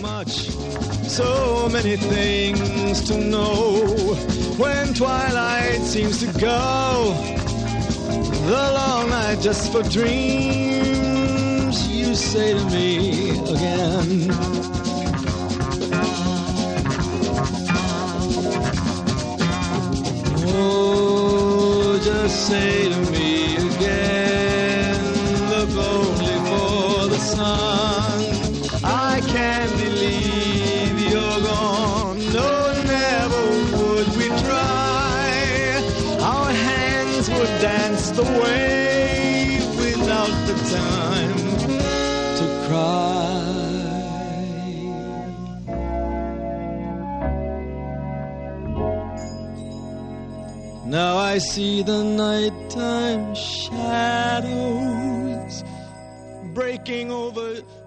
much, so many things to know. When twilight seems to go, the long night just for dreams, you say to me again, oh, just say to me again, look only for the sun. I can't believe you're gone, no, never would we try. Our hands would dance the way without the time to cry. Now I see the nighttime shadows breaking over